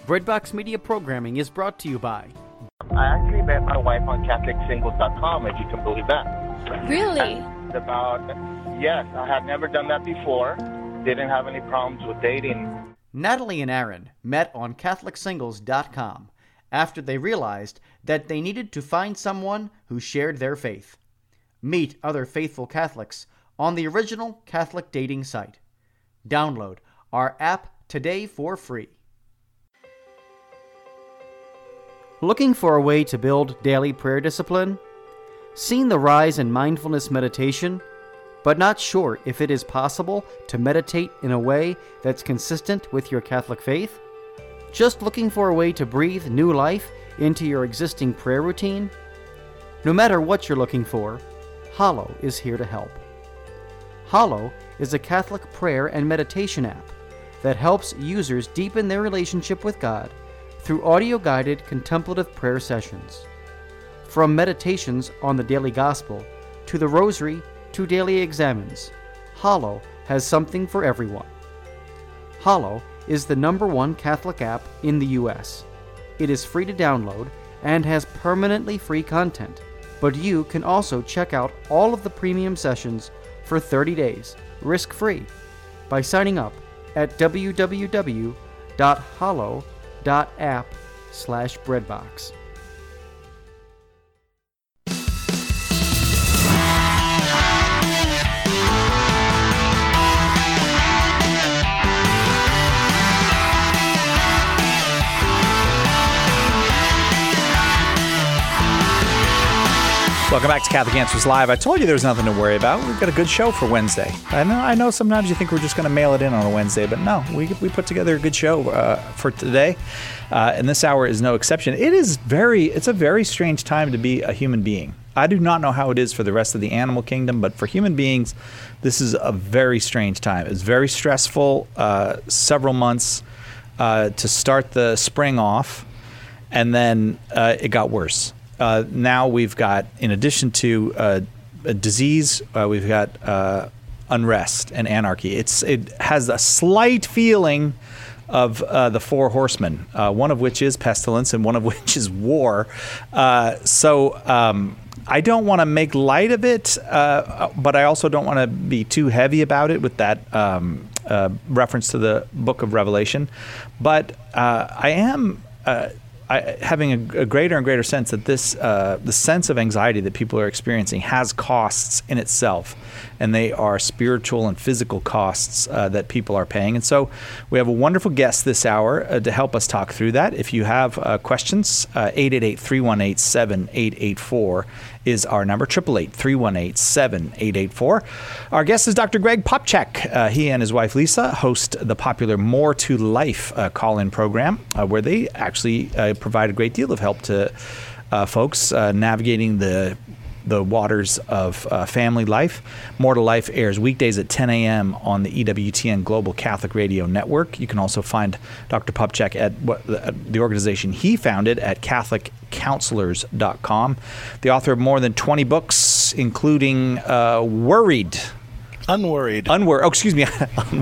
Breadbox Media programming is brought to you by... I actually met my wife on CatholicSingles.com, if you can believe that. Really? Yes, I had never done that before. Didn't have any problems with dating. Natalie and Aaron met on CatholicSingles.com after they realized that they needed to find someone who shared their faith. Meet other faithful Catholics on the original Catholic dating site. Download our app today for free. Looking for a way to build daily prayer discipline? Seen the rise in mindfulness meditation, but not sure if it is possible to meditate in a way that's consistent with your Catholic faith? Just looking for a way to breathe new life into your existing prayer routine? No matter what you're looking for, Hallow is here to help. Hallow is a Catholic prayer and meditation app that helps users deepen their relationship with God through audio-guided contemplative prayer sessions. From meditations on the daily gospel, to the rosary, to daily examens, Hallow has something for everyone. Hallow is the #1 Catholic app in the U.S. It is free to download and has permanently free content, but you can also check out all of the premium sessions for 30 days, risk-free, by signing up at www.hallow.app/breadbox. Welcome back to Catholic Answers Live. I told you there was nothing to worry about. We've got a good show for Wednesday. I know sometimes you think we're just going to mail it in on a Wednesday, but no, we put together a good show for today, and this hour is no exception. It's a very strange time to be a human being. I do not know how it is for the rest of the animal kingdom, but for human beings, this is a very strange time. It's very stressful, several months to start the spring off, and then it got worse. Now we've got, in addition to a disease, we've got unrest and anarchy. It has a slight feeling of the four horsemen, one of which is pestilence and one of which is war. So I don't want to make light of it, but I also don't want to be too heavy about it with that reference to the book of Revelation. But I am... having a greater and greater sense that the sense of anxiety that people are experiencing has costs in itself, and they are spiritual and physical costs that people are paying. And so we have a wonderful guest this hour to help us talk through that. If you have questions, 888-318-7884 is our number, 888-318-7884. Our guest is Dr. Greg Popcak. He and his wife Lisa host the popular More to Life call-in program, where they actually provide a great deal of help to folks navigating the waters of family life. More to Life airs weekdays at 10 a.m. on the EWTN Global Catholic Radio Network. You can also find Dr. Popcak at the organization he founded at CatholicCounselors.com. The author of more than 20 books, including Worried. Unworried. Oh, excuse me.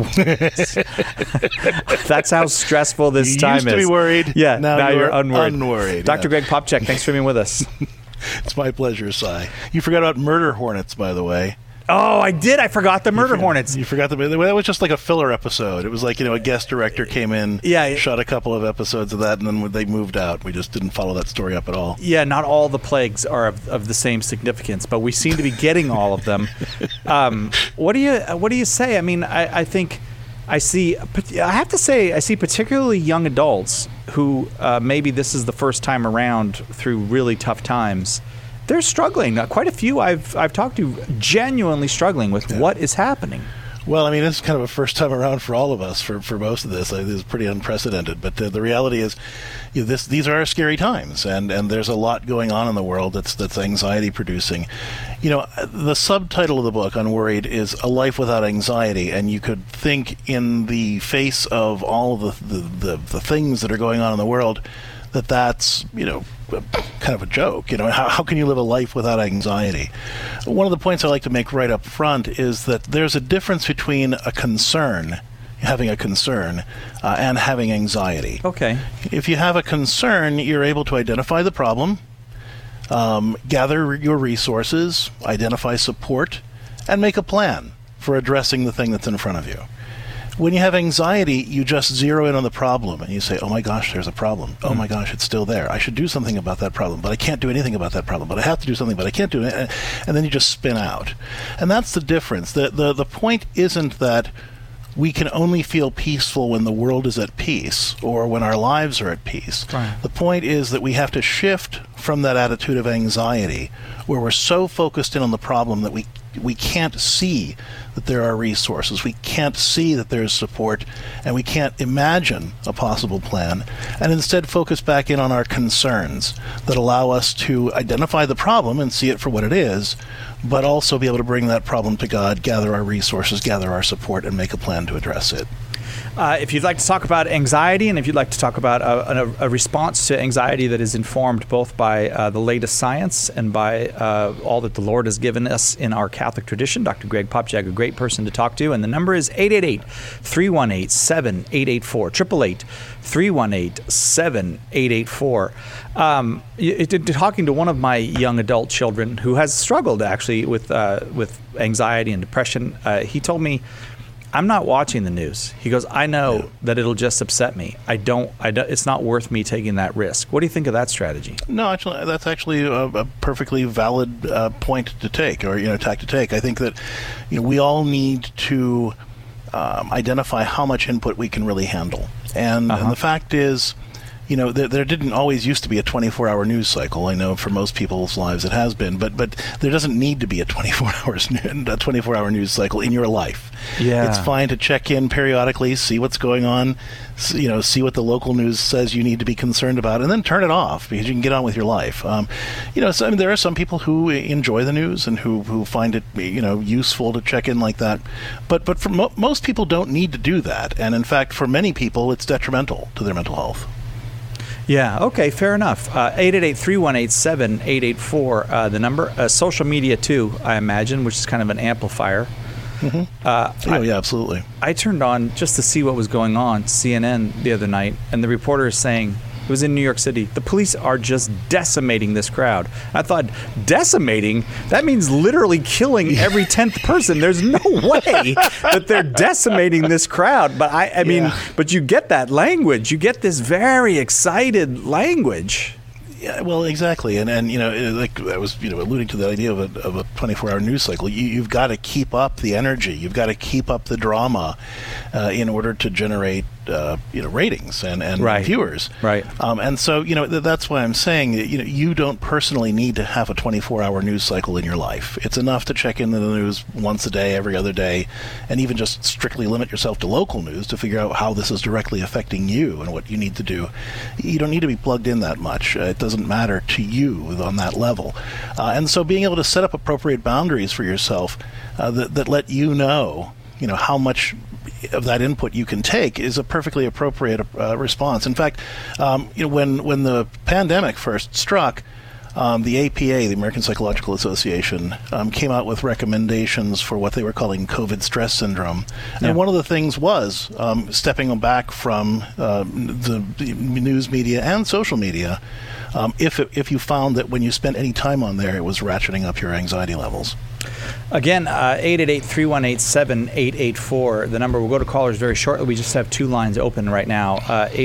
That's how stressful this time is. You used to be worried. Yeah, now you're unworried. Dr. Yeah. Greg Popcak, thanks for being with us. It's my pleasure, Si. You forgot about Murder Hornets, by the way. Oh, I did. I forgot the Murder Hornets. You forgot that was just like a filler episode. It was like, a guest director came in, shot a couple of episodes of that, and then they moved out. We just didn't follow that story up at all. Yeah, not all the plagues are of the same significance, but we seem to be getting all of them. What do you say? I mean, I think I have to say I see particularly young adults who maybe this is the first time around through really tough times. They're struggling. Quite a few I've talked to genuinely struggling with what is happening. Well, I mean, this is kind of a first time around for all of us. For most of this, this is pretty unprecedented. But the reality is, these are scary times, and there's a lot going on in the world that's anxiety producing. The subtitle of the book, Unworried, is A Life Without Anxiety, and you could think, in the face of all of the things that are going on in the world, that's kind of a joke. How can you live a life without anxiety? One of the points I like to make right up front is that there's a difference between a concern having a concern, and having anxiety. Okay. If you have a concern, you're able to identify the problem, gather your resources, identify support, and make a plan for addressing the thing that's in front of you. When you have anxiety, you just zero in on the problem and you say, oh my gosh, there's a problem. Oh my gosh, it's still there. I should do something about that problem, but I can't do anything about that problem. But I have to do something, but I can't do it. And then you just spin out. And that's the difference. The point isn't that we can only feel peaceful when the world is at peace or when our lives are at peace. Right. The point is that we have to shift from that attitude of anxiety where we're so focused in on the problem that we can't see that there are resources, we can't see that there's support, and we can't imagine a possible plan, and instead focus back in on our concerns that allow us to identify the problem and see it for what it is, but also be able to bring that problem to God, gather our resources, gather our support, and make a plan to address it. If you'd like to talk about anxiety, and if you'd like to talk about a response to anxiety that is informed both by the latest science and by all that the Lord has given us in our Catholic tradition, Dr. Greg Popcak, a great person to talk to. And the number is 888-318-7884, 888-318-7884. Talking to one of my young adult children who has struggled actually with anxiety and depression, he told me, I'm not watching the news. He goes, I know that it'll just upset me. I don't, it's not worth me taking that risk. What do you think of that strategy? No, actually, that's actually a perfectly valid point to take, or tack to take. I think that we all need to identify how much input we can really handle, and the fact is, there didn't always used to be a 24-hour news cycle. I know for most people's lives it has been, but there doesn't need to be a 24-hour news cycle in your life. Yeah. It's fine to check in periodically, see what's going on, see what the local news says you need to be concerned about, and then turn it off because you can get on with your life. So, there are some people who enjoy the news and who find it useful to check in like that, but for most people don't need to do that, and in fact, for many people, it's detrimental to their mental health. Yeah, okay, fair enough. 888-318-7884, the number. Social media, too, I imagine, which is kind of an amplifier. Mm-hmm. Yeah, absolutely. I turned on just to see what was going on, CNN, the other night, and the reporter is saying, it was in New York City, the police are just decimating this crowd. I thought, decimating? That means literally killing every 10th person. There's no way that they're decimating this crowd. But I mean, but you get that language. You get this very excited language. Yeah, well, exactly, and like I was alluding to the idea of a 24-hour news cycle. You've got to keep up the energy. You've got to keep up the drama in order to generate ratings and viewers. Right. And so that's why I'm saying that you don't personally need to have a 24-hour news cycle in your life. It's enough to check into the news once a day, every other day, and even just strictly limit yourself to local news to figure out how this is directly affecting you and what you need to do. You don't need to be plugged in that much. It doesn't matter to you on that level. And so being able to set up appropriate boundaries for yourself that let you know how much of that input you can take is a perfectly appropriate response. In fact, when the pandemic first struck, the APA, the American Psychological Association, came out with recommendations for what they were calling COVID stress syndrome. Yeah. And one of the things was stepping back from the news media and social media if you found that when you spent any time on there, it was ratcheting up your anxiety levels. Again, 888-318-7884, the number. We'll go to callers very shortly. We just have two lines open right now.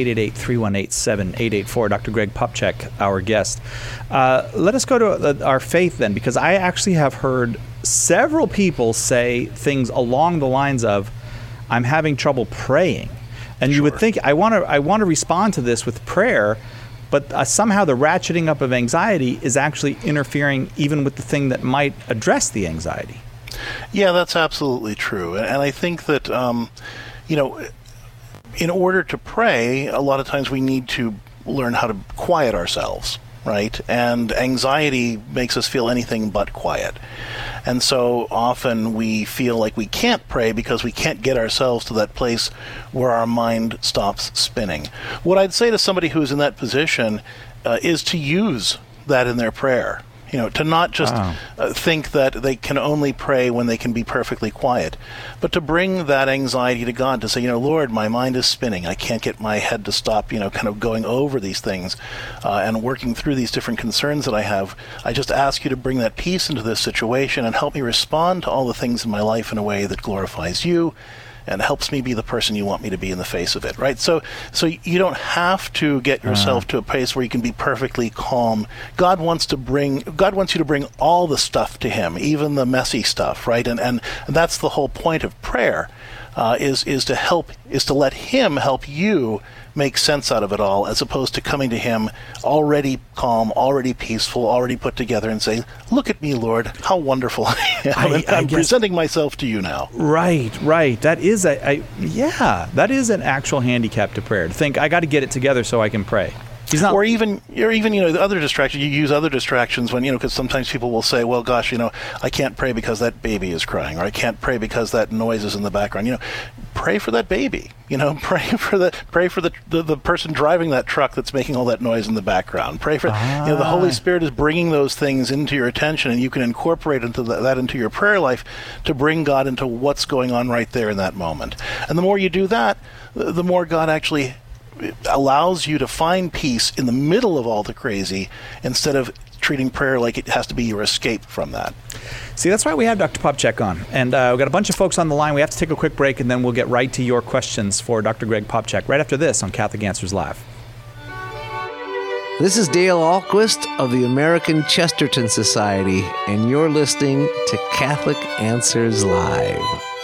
888-318-7884. Dr. Greg Popcak, our guest. Let us go to our faith then, because I actually have heard several people say things along the lines of, I'm having trouble praying. And you would think, I want to respond to this with prayer, but somehow the ratcheting up of anxiety is actually interfering even with the thing that might address the anxiety. Yeah, that's absolutely true. And I think that, in order to pray, a lot of times we need to learn how to quiet ourselves, right? And anxiety makes us feel anything but quiet. And so often we feel like we can't pray because we can't get ourselves to that place where our mind stops spinning. What I'd say to somebody who's in that position is to use that in their prayer. To not just think that they can only pray when they can be perfectly quiet, but to bring that anxiety to God, to say, Lord, my mind is spinning. I can't get my head to stop, kind of going over these things and working through these different concerns that I have. I just ask you to bring that peace into this situation and help me respond to all the things in my life in a way that glorifies you and helps me be the person you want me to be in the face of it, right? So you don't have to get yourself to a place where you can be perfectly calm. God wants you to bring all the stuff to him, even the messy stuff, right? And that's the whole point of prayer, is to let him help you make sense out of it all, as opposed to coming to him already calm, already peaceful, already put together, and say, look at me, Lord, how wonderful I am. I'm presenting myself to you now. Right. That is that is an actual handicap to prayer, to think, I got to get it together so I can pray. Or even the other distractions. You use other distractions when, because sometimes people will say, well, gosh, I can't pray because that baby is crying, or I can't pray because that noise is in the background. Pray for that baby. Pray for the person driving that truck that's making all that noise in the background. Pray for the Holy Spirit is bringing those things into your attention, and you can incorporate that into your prayer life to bring God into what's going on right there in that moment. And the more you do that, the more God actually allows you to find peace in the middle of all the crazy, instead of treating prayer like it has to be your escape from that. See, that's why we have Dr. Popcak on. And we've got a bunch of folks on the line. We have to take a quick break, and then we'll get right to your questions for Dr. Greg Popcak right after this on Catholic Answers Live. This is Dale Ahlquist of the American Chesterton Society, and you're listening to Catholic Answers Live.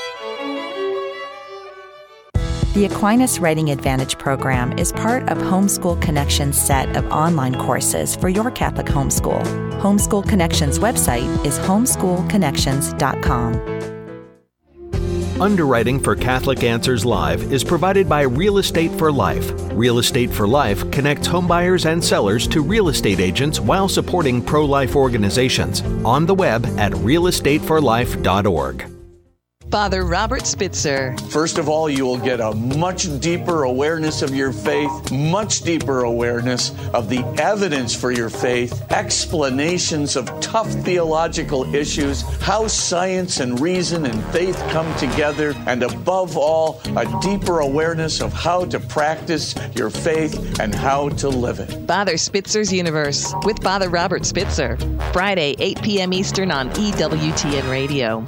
The Aquinas Writing Advantage program is part of Homeschool Connections' set of online courses for your Catholic homeschool. Homeschool Connections' website is homeschoolconnections.com. Underwriting for Catholic Answers Live is provided by Real Estate for Life. Real Estate for Life connects homebuyers and sellers to real estate agents while supporting pro-life organizations. On the web at realestateforlife.org. Father Robert Spitzer. First of all, you will get a much deeper awareness of your faith, much deeper awareness of the evidence for your faith, explanations of tough theological issues, how science and reason and faith come together, and above all, a deeper awareness of how to practice your faith and how to live it. Father Spitzer's Universe with Father Robert Spitzer. Friday, 8 p.m. Eastern on EWTN Radio.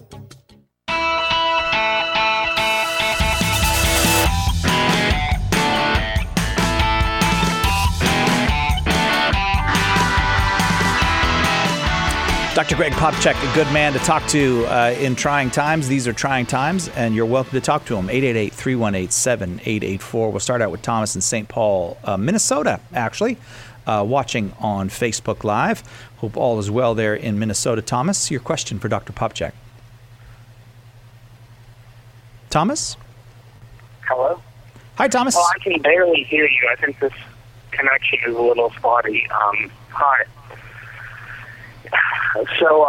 Dr. Greg Popcak, a good man to talk to in trying times. These are trying times, and you're welcome to talk to him. 888-318-7884. We'll start out with Thomas in St. Paul, Minnesota, actually, watching on Facebook Live. Hope all is well there in Minnesota. Thomas, your question for Dr. Popcak. Thomas? Hello? Hi, Thomas. Oh, I can barely hear you. I think this connection is a little spotty. Hi. So,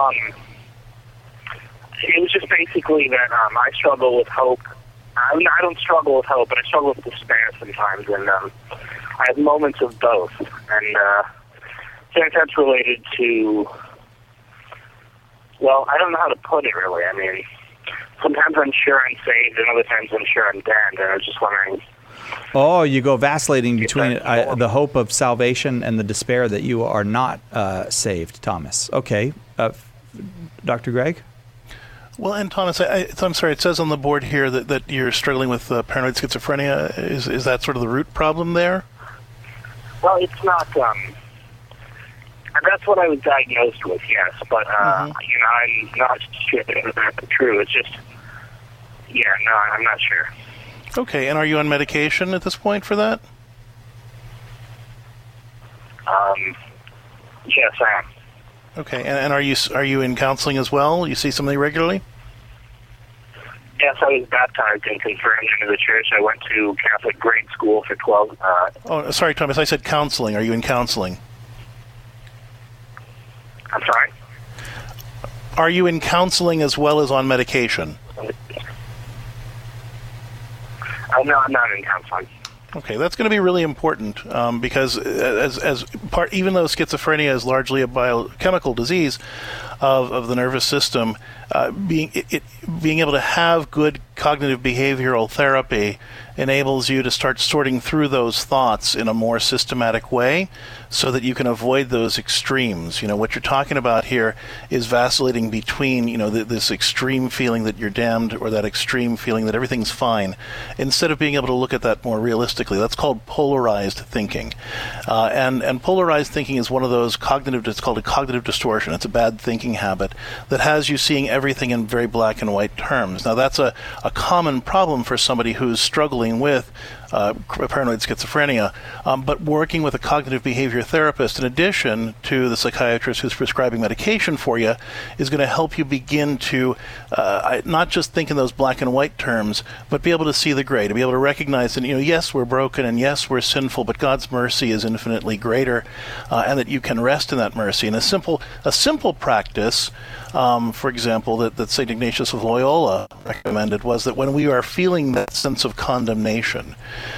it was just basically that I struggle with hope. I don't struggle with hope, but I struggle with despair sometimes, and I have moments of both. And I think that's related to, well, I don't know how to put it, really. I mean, sometimes I'm sure I'm saved, and other times I'm sure I'm damned, and I was just wondering... Oh, you go vacillating between the hope of salvation and the despair that you are not saved, Thomas. Okay. Dr. Greg? Well, and Thomas, I'm sorry, it says on the board here that you're struggling with paranoid schizophrenia. Is that sort of the root problem there? Well, it's not... that's what I was diagnosed with, yes. But, I'm not sure if that's true. It's just... Yeah, no, I'm not sure. Okay, and are you on medication at this point for that? Yes, I am. Okay, and are you in counseling as well? You see somebody regularly? Yes, I was baptized and confirmed into the church. I went to Catholic grade school for 12... Oh, sorry, Thomas, I said counseling. Are you in counseling? I'm sorry? Are you in counseling as well as on medication? No, I'm not in counseling. Okay, that's going to be really important because even though schizophrenia is largely a biochemical disease of the nervous system, being able to have good cognitive behavioral therapy enables you to start sorting through those thoughts in a more systematic way so that you can avoid those extremes. What you're talking about here is vacillating between, this extreme feeling that you're damned or that extreme feeling that everything's fine, instead of being able to look at that more realistically. That's called polarized thinking. And polarized thinking is one of those it's called a cognitive distortion. It's a bad thinking habit that has you seeing everything in very black and white terms. Now, that's a common problem for somebody who's struggling with paranoid schizophrenia, but working with a cognitive behavior therapist, in addition to the psychiatrist who's prescribing medication for you, is going to help you begin to not just think in those black and white terms, but be able to see the gray, to be able to recognize that, yes, we're broken and yes, we're sinful, but God's mercy is infinitely greater, and that you can rest in that mercy. And a simple practice, for example, that St. Ignatius of Loyola recommended was that when we are feeling that sense of condemnation,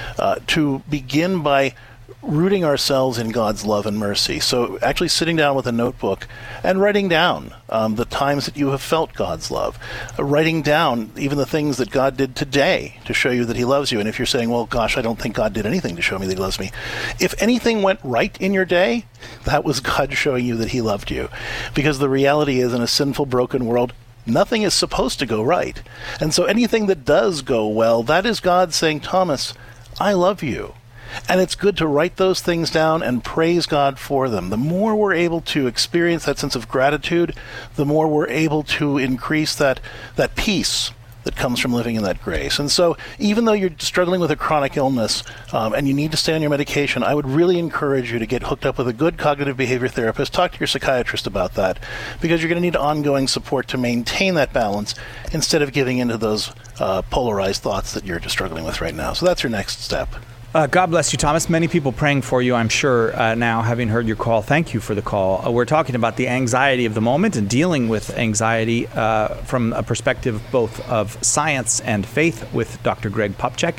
to begin by rooting ourselves in God's love and mercy. So actually sitting down with a notebook and writing down the times that you have felt God's love. Writing down even the things that God did today to show you that he loves you. And if you're saying, well, gosh, I don't think God did anything to show me that he loves me. If anything went right in your day, that was God showing you that he loved you. Because the reality is, in a sinful, broken world, nothing is supposed to go right. And so anything that does go well, that is God saying, Thomas, I love you. And it's good to write those things down and praise God for them. The more we're able to experience that sense of gratitude, the more we're able to increase that peace that comes from living in that grace. And so even though you're struggling with a chronic illness and you need to stay on your medication, I would really encourage you to get hooked up with a good cognitive behavior therapist. Talk to your psychiatrist about that, because you're going to need ongoing support to maintain that balance instead of giving into those polarized thoughts that you're just struggling with right now. So that's your next step. God bless you, Thomas. Many people praying for you, I'm sure, now, having heard your call. Thank you for the call. We're talking about the anxiety of the moment and dealing with anxiety from a perspective both of science and faith with Dr. Greg Popcak.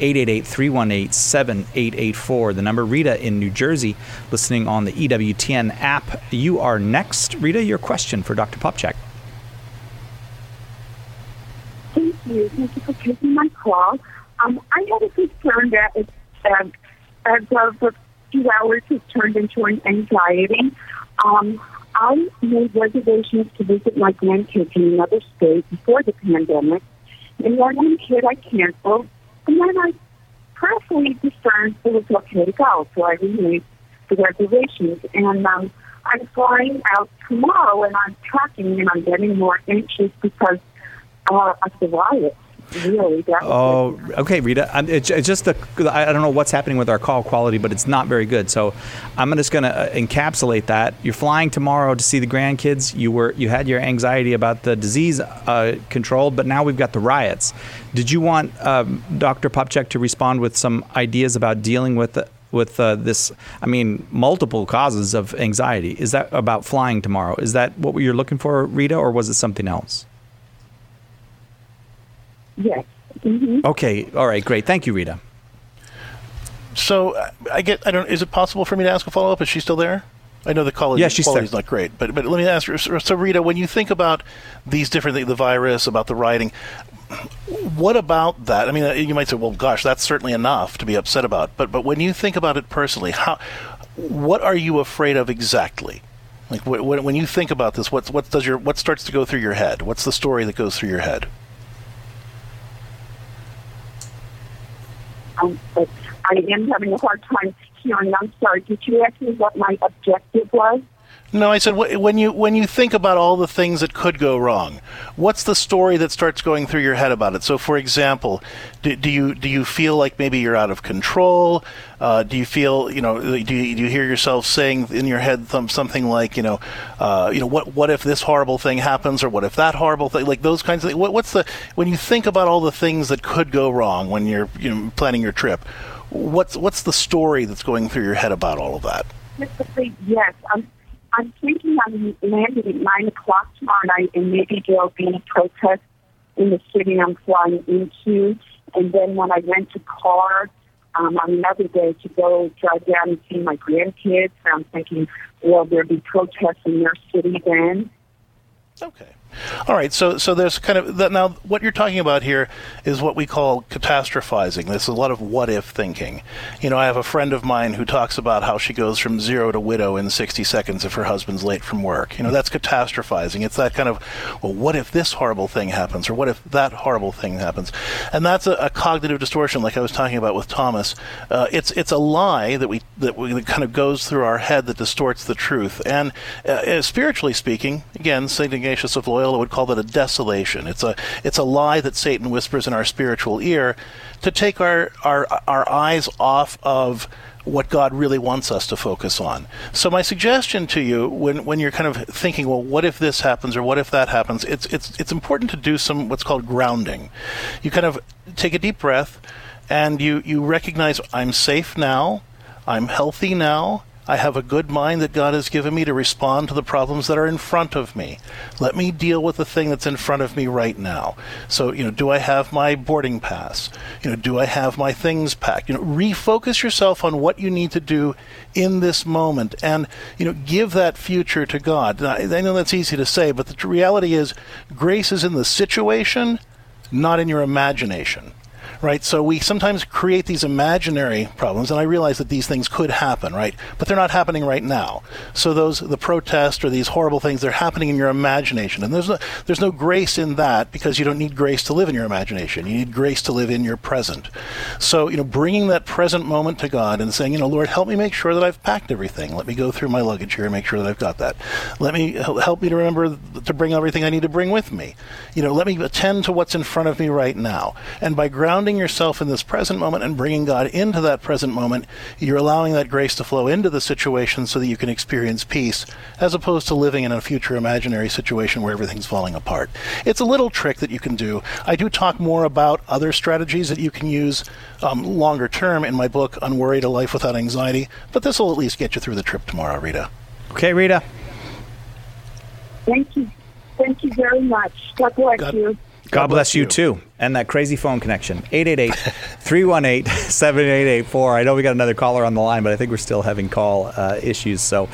888-318-7884. The number. Rita in New Jersey, listening on the EWTN app. You are next. Rita, your question for Dr. Popcak. Thank you. Thank you for taking my call. I had a concern that as of a few hours has turned into an anxiety. I made reservations to visit my grandkids in another state before the pandemic, and one kid I canceled, and then I prayerfully discerned it was okay to go, so I renewed the reservations. And I'm flying out tomorrow, and I'm tracking, and I'm getting more anxious because of the riot. Really, oh, okay, Rita. It's just I don't know what's happening with our call quality, but it's not very good. So I'm just going to encapsulate that. You're flying tomorrow to see the grandkids. You had your anxiety about the disease controlled, but now we've got the riots. Did you want Dr. Popcak to respond with some ideas about dealing with this? I mean, multiple causes of anxiety. Is that about flying tomorrow? Is that what you're looking for, Rita, or was it something else? Yes. Mm-hmm. Okay. All right. Great. Thank you, Rita. So is it possible for me to ask a follow-up? Is she still there? I know the quality is not great, but let me ask her. So Rita, when you think about these different things, the virus, about the rioting, what about that? I mean, you might say, well, gosh, that's certainly enough to be upset about. But when you think about it personally, what are you afraid of exactly? Like when you think about this, what starts to go through your head? What's the story that goes through your head? But I am having a hard time hearing. I'm sorry. Did you ask me what my objective was? No, I said when you think about all the things that could go wrong, what's the story that starts going through your head about it? So, for example, do you feel like maybe you're out of control? Do you feel do you hear yourself saying in your head something like what if this horrible thing happens, or what if that horrible thing, like those kinds of things? When you think about all the things that could go wrong when you're planning your trip, what's the story that's going through your head about all of that? Yes, I'm thinking I'm landing at 9 o'clock tomorrow night, and maybe there'll be a protest in the city I'm flying into. And then when I rent a car, on another day to go drive down and see my grandkids. I'm thinking, will there be protests in their city then? Okay. All right, so there's kind of that. Now, what you're talking about here is what we call catastrophizing. There's a lot of what-if thinking. You know, I have a friend of mine who talks about how she goes from zero to widow in 60 seconds if her husband's late from work. You know, that's catastrophizing. It's that kind of, well, what if this horrible thing happens, or what if that horrible thing happens? And that's a cognitive distortion, like I was talking about with Thomas. It's a lie that kind of goes through our head that distorts the truth. And spiritually speaking, again, St. Ignatius of Loyola would call that a desolation. It's a lie that Satan whispers in our spiritual ear to take our eyes off of what God really wants us to focus on. So my suggestion to you, when you're kind of thinking, well, what if this happens or what if that happens, it's important to do some what's called grounding. You kind of take a deep breath and you recognize, I'm safe now, I'm healthy now, I have a good mind that God has given me to respond to the problems that are in front of me. Let me deal with the thing that's in front of me right now. So, do I have my boarding pass? Do I have my things packed? Refocus yourself on what you need to do in this moment and, give that future to God. Now, I know that's easy to say, but the reality is grace is in the situation, not in your imagination. Right, so we sometimes create these imaginary problems, and I realize that these things could happen, right? But they're not happening right now. So the protest or these horrible things, they're happening in your imagination, and there's no grace in that, because you don't need grace to live in your imagination. You need grace to live in your present. So bringing that present moment to God and saying, Lord, help me make sure that I've packed everything. Let me go through my luggage here and make sure that I've got that. Help me to remember to bring everything I need to bring with me. Let me attend to what's in front of me right now. And by grounding yourself in this present moment and bringing God into that present moment, you're allowing that grace to flow into the situation so that you can experience peace, as opposed to living in a future imaginary situation where everything's falling apart. It's a little trick that you can do. I do talk more about other strategies that you can use longer term in my book, Unworried: A Life Without Anxiety, but this will at least get you through the trip tomorrow, Rita. Okay, Rita. Thank you. Thank you very much. God bless you. God bless you too. And that crazy phone connection. 888-318-7884. I know we got another caller on the line, but I think we're still having call issues. So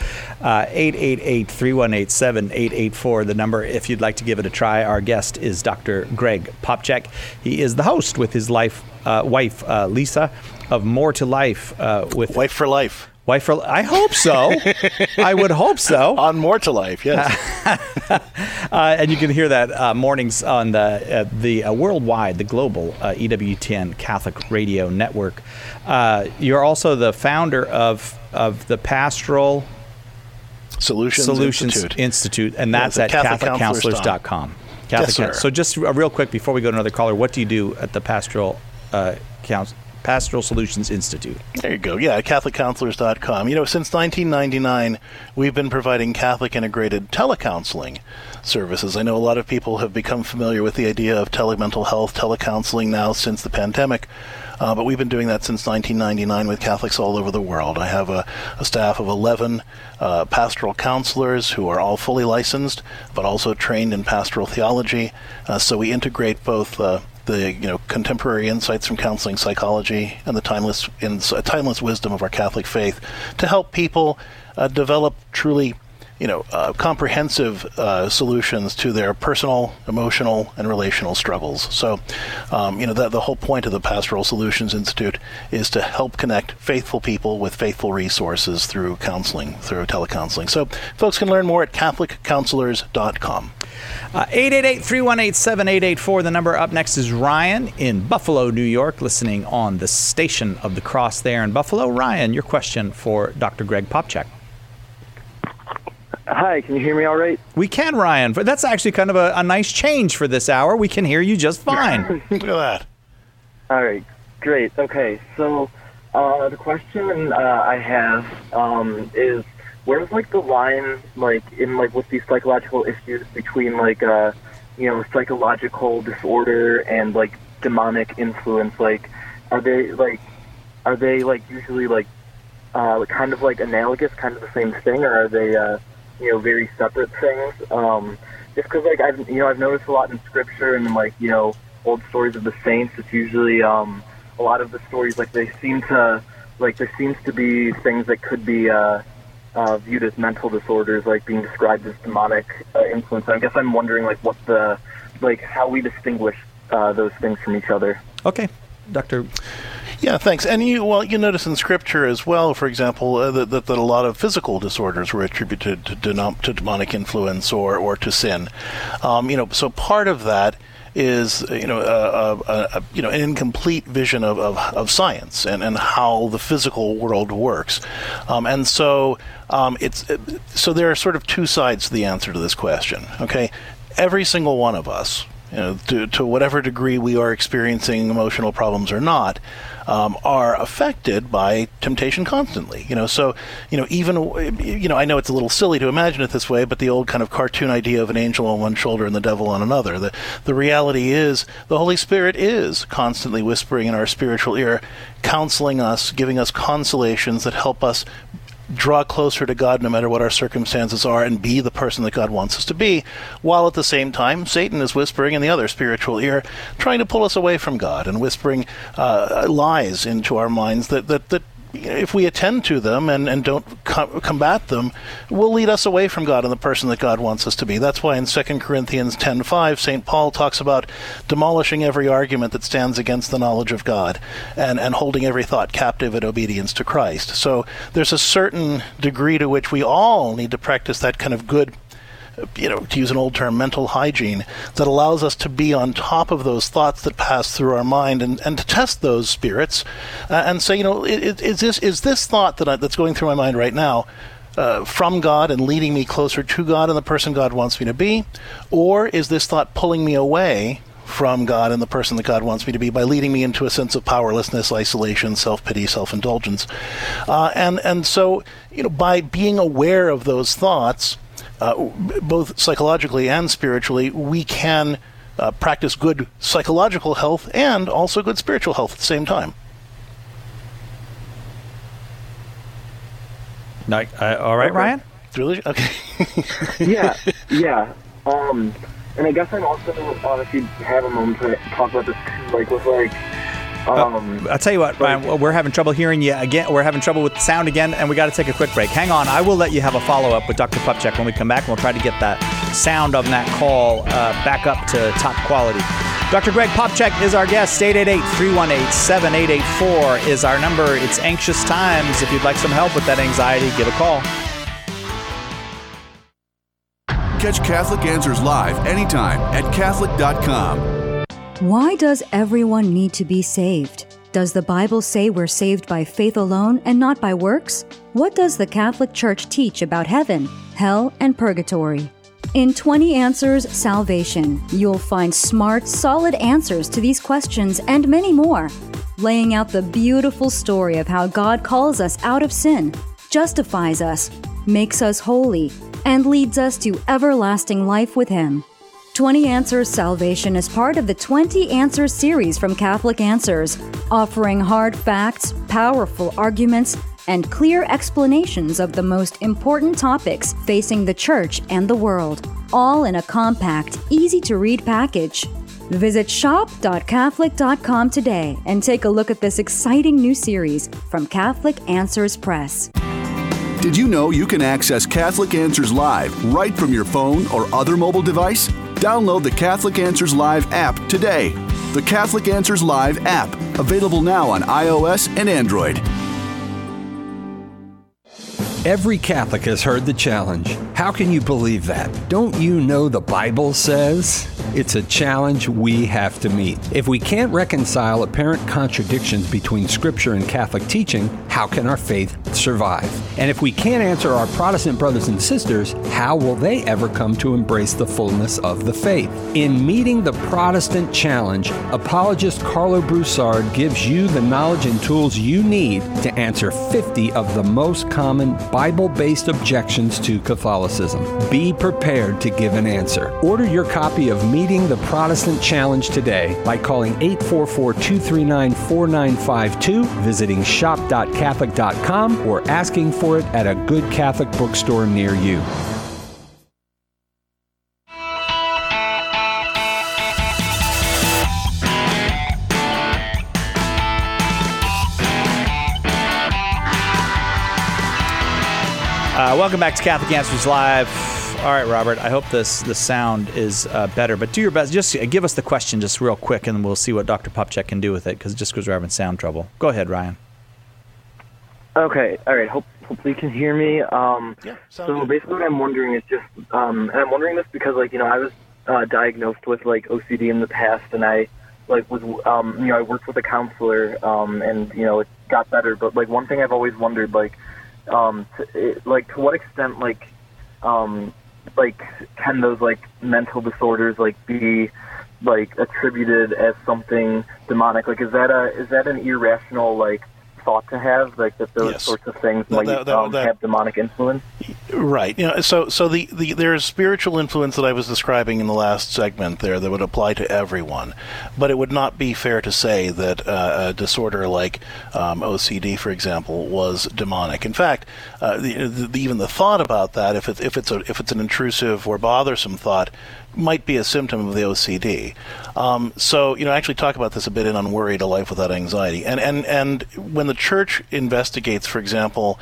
888-318-7884, the number if you'd like to give it a try. Our guest is Dr. Greg Popcak. He is the host with his wife, Lisa, of More to Life. With Wife for Life. I hope so. I would hope so. On More to Life, yes. And you can hear that mornings on the worldwide, the global EWTN Catholic Radio Network. You're also the founder of the Pastoral Solutions Institute, and that's at CatholicCounselors.com. Yes, sir. So just real quick before we go to another caller, what do you do at the Pastoral Solutions Institute? There you go. Yeah, CatholicCounselors.com. Since 1999, we've been providing Catholic integrated telecounseling services. I know a lot of people have become familiar with the idea of telemental health, telecounseling now since the pandemic, but we've been doing that since 1999 with Catholics all over the world. I have a staff of 11 pastoral counselors who are all fully licensed, but also trained in pastoral theology. So we integrate both the contemporary insights from counseling psychology and the timeless wisdom of our Catholic faith to help people develop truly comprehensive solutions to their personal, emotional, and relational struggles. So, the whole point of the Pastoral Solutions Institute is to help connect faithful people with faithful resources through counseling, through telecounseling. So, folks can learn more at CatholicCounselors.com. 888-318-7884. The number up next is Ryan in Buffalo, New York, listening on the Station of the Cross there in Buffalo. Ryan, your question for Dr. Greg Popcak. Hi, can you hear me all right? We can, Ryan. That's actually kind of a nice change for this hour. We can hear you just fine. Look at that. All right, great. Okay, so the question I have is, where's the line in with these psychological issues between psychological disorder and demonic influence? Are they usually kind of analogous, kind of the same thing, or are they very separate things? Just because I've noticed a lot in scripture and old stories of the saints. It's usually a lot of the stories, like there seems to be things that could be viewed as mental disorders, like being described as demonic influence. I guess I'm wondering, like, how we distinguish those things from each other. Okay, Dr. Yeah, thanks. And you notice in Scripture as well, for example, that a lot of physical disorders were attributed to demonic influence or to sin. So part of that is an incomplete vision of science and how the physical world works, and so so there are sort of two sides to the answer to this question. Okay, every single one of us, to whatever degree we are experiencing emotional problems or not, are affected by temptation constantly. So even I know it's a little silly to imagine it this way, but the old kind of cartoon idea of an angel on one shoulder and the devil on another. The reality is the Holy Spirit is constantly whispering in our spiritual ear, counseling us, giving us consolations that help us draw closer to God no matter what our circumstances are and be the person that God wants us to be, while at the same time Satan is whispering in the other spiritual ear, trying to pull us away from God and whispering lies into our minds that if we attend to them and don't combat them, will lead us away from God and the person that God wants us to be. That's why in 2 Corinthians 10:5, St. Paul talks about demolishing every argument that stands against the knowledge of God and holding every thought captive in obedience to Christ. So there's a certain degree to which we all need to practice that kind of good, to use an old term, mental hygiene that allows us to be on top of those thoughts that pass through our mind and to test those spirits and say, is this thought that's going through my mind right now from God and leading me closer to God and the person God wants me to be, or is this thought pulling me away from God and the person that God wants me to be by leading me into a sense of powerlessness, isolation, self-pity, self-indulgence, and so by being aware of those thoughts, both psychologically and spiritually, we can practice good psychological health and also good spiritual health at the same time. All right, Ryan? Really? Okay. Yeah. And I guess I'm also, if you have a moment to talk about this, I'll tell you what, Ryan, we're having trouble hearing you again. We're having trouble with the sound again, and we got to take a quick break. Hang on. I will let you have a follow-up with Dr. Popcak when we come back, and we'll try to get that sound of that call back up to top quality. Dr. Greg Popcak is our guest. 888-318-7884 is our number. It's anxious times. If you'd like some help with that anxiety, give a call. Catch Catholic Answers live anytime at Catholic.com. Why does everyone need to be saved? Does the Bible say we're saved by faith alone and not by works? What does the Catholic Church teach about heaven, hell, and purgatory? In 20 Answers Salvation, you'll find smart, solid answers to these questions and many more, laying out the beautiful story of how God calls us out of sin, justifies us, makes us holy, and leads us to everlasting life with Him. 20 Answers Salvation is part of the 20 Answers series from Catholic Answers, offering hard facts, powerful arguments, and clear explanations of the most important topics facing the Church and the world, all in a compact, easy-to-read package. Visit shop.catholic.com today and take a look at this exciting new series from Catholic Answers Press. Did you know you can access Catholic Answers Live right from your phone or other mobile device? Download the Catholic Answers Live app today. The Catholic Answers Live app, available now on iOS and Android. Every Catholic has heard the challenge. How can you believe that? Don't you know the Bible says? It's a challenge we have to meet. If we can't reconcile apparent contradictions between Scripture and Catholic teaching, how can our faith survive? And if we can't answer our Protestant brothers and sisters, how will they ever come to embrace the fullness of the faith? In Meeting the Protestant Challenge, apologist Carlo Broussard gives you the knowledge and tools you need to answer 50 of the most common Bible-based objections to Catholicism. Be prepared to give an answer. Order your copy of Meeting the Protestant Challenge today by calling 844-239-4952, visiting shop.catholic.com, or asking for it at a good Catholic bookstore near you. Welcome back to Catholic Answers Live. All right, Robert, I hope the sound is better, but do your best. Just give us the question just real quick, and we'll see what Dr. Popcak can do with it, because we're having sound trouble. Go ahead, Ryan. Okay, all right. Hopefully you can hear me. So basically what I'm wondering is just, and I'm wondering this because, like, I was diagnosed with, like, OCD in the past, and I, like, was, I worked with a counselor, and, it got better. But, like, one thing I've always wondered, like, to what extent, can those, like, mental disorders, like, be, like, attributed as something demonic? Like, is that an irrational, like, thought to have, like, that those sorts of things might have demonic influence? Right. So there's spiritual influence that I was describing in the last segment there that would apply to everyone, but it would not be fair to say that a disorder like OCD, for example, was demonic. In fact, even the thought about that, if it's an intrusive or bothersome thought, might be a symptom of the OCD. I actually talk about this a bit in Unworried, A Life Without Anxiety. And when the church investigates, for example,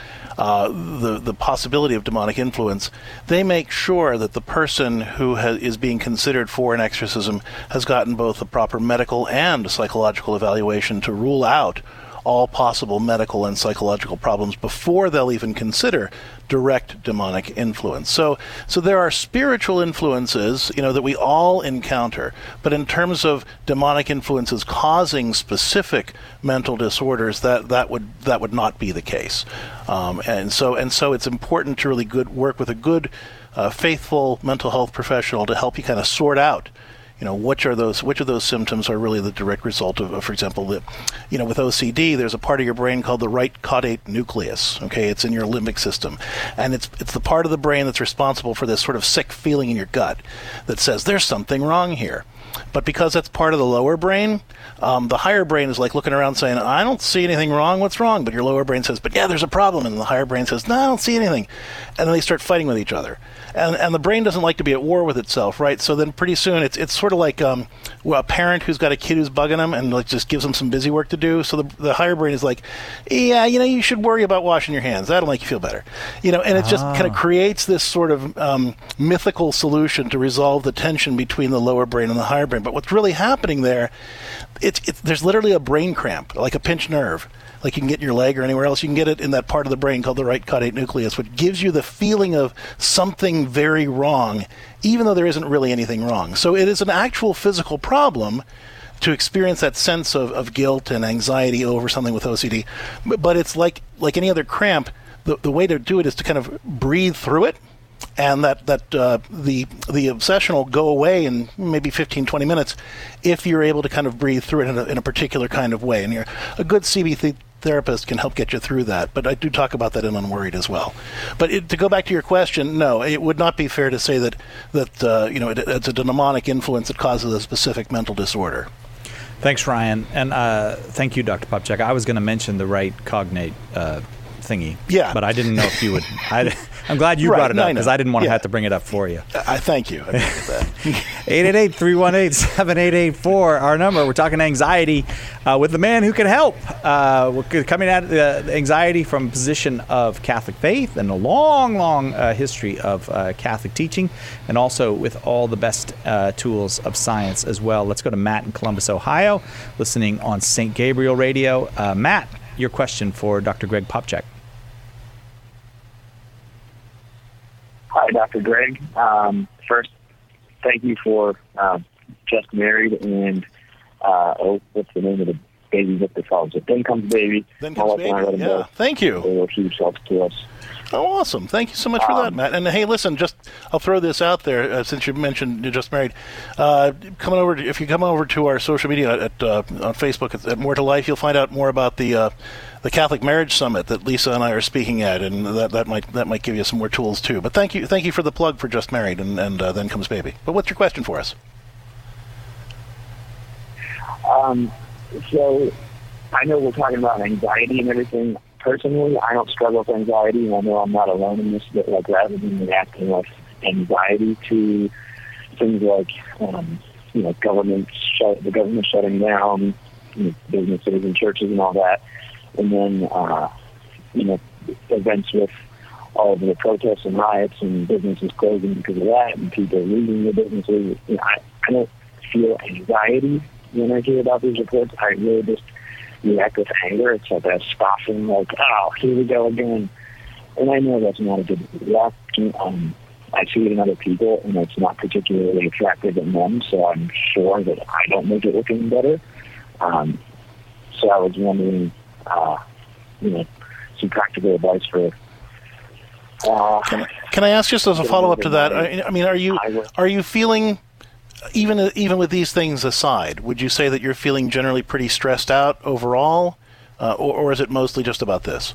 the possibility of demonic influence, they make sure that the person who is being considered for an exorcism has gotten both the proper medical and psychological evaluation to rule out all possible medical and psychological problems before they'll even consider direct demonic influence. So there are spiritual influences, that we all encounter, but in terms of demonic influences causing specific mental disorders, that would not be the case. And so it's important to really work with a good, faithful mental health professional to help you kind of sort out which of those symptoms are really the direct result of, for example, with OCD, there's a part of your brain called the right caudate nucleus. Okay, it's in your limbic system, and it's the part of the brain that's responsible for this sort of sick feeling in your gut that says there's something wrong here. But because that's part of the lower brain, the higher brain is like looking around saying, I don't see anything wrong, what's wrong? But your lower brain says, but yeah, there's a problem. And the higher brain says, no, I don't see anything. And then they start fighting with each other. And the brain doesn't like to be at war with itself, right? So then pretty soon it's sort of like a parent who's got a kid who's bugging them and like just gives them some busy work to do. So the higher brain is like, yeah, you should worry about washing your hands. That'll make you feel better. And it just kind of creates this sort of mythical solution to resolve the tension between the lower brain and the higher brain. But what's really happening there, there's literally a brain cramp, like a pinched nerve. Like you can get in your leg or anywhere else. You can get it in that part of the brain called the right caudate nucleus, which gives you the feeling of something very wrong, even though there isn't really anything wrong. So it is an actual physical problem to experience that sense of guilt and anxiety over something with OCD. But it's like any other cramp, the way to do it is to kind of breathe through it, and that the obsession will go away in maybe 15, 20 minutes if you're able to kind of breathe through it in a particular kind of way. And a good CBT therapist can help get you through that. But I do talk about that in Unworried as well. But to go back to your question, no, it would not be fair to say that it's a demonic influence that causes a specific mental disorder. Thanks, Ryan. And thank you, Dr. Popcak. I was going to mention the right cognate thingy. Yeah. But I didn't know if you would. I'm glad you brought it up because I didn't want to have to bring it up for you. I thank you. I appreciate that. 888-318-7884, our number. We're talking anxiety with the man who can help. We're coming at the anxiety from a position of Catholic faith and a long, long history of Catholic teaching, and also with all the best tools of science as well. Let's go to Matt in Columbus, Ohio, listening on St. Gabriel Radio. Matt, your question for Dr. Greg Popcak. Hi, Dr. Greg. First, thank you for Just Married and what's the name of the baby that they call it? Then Comes Baby. Then Comes Baby, yeah. Thank you. They were huge helps to us. Oh, awesome. Thank you so much for that, Matt. And hey, listen, I'll throw this out there since you mentioned you're Just Married. If you come over to our social media on Facebook at More to Life, you'll find out more about the Catholic Marriage Summit that Lisa and I are speaking at, and that might give you some more tools too. But thank you for the plug for Just Married and Then Comes Baby. But what's your question for us? So I know we're talking about anxiety and everything. Personally, I don't struggle with anxiety, and I know I'm not alone in this. But rather than reacting with anxiety to things like the government shutting down, businesses and churches and all that, and then events with all of the protests and riots and businesses closing because of that and people losing their businesses. You know, I don't feel anxiety when I hear about these reports. I really just react with anger. It's like a scoffing, like, oh, here we go again. And I know that's not a good reaction. I see it in other people, and it's not particularly attractive in them, so I'm sure that I don't make it look any better. So I was wondering, some practical advice for... Can I ask just as a follow-up to that? I mean, are you feeling, even with these things aside, would you say that you're feeling generally pretty stressed out overall, or is it mostly just about this?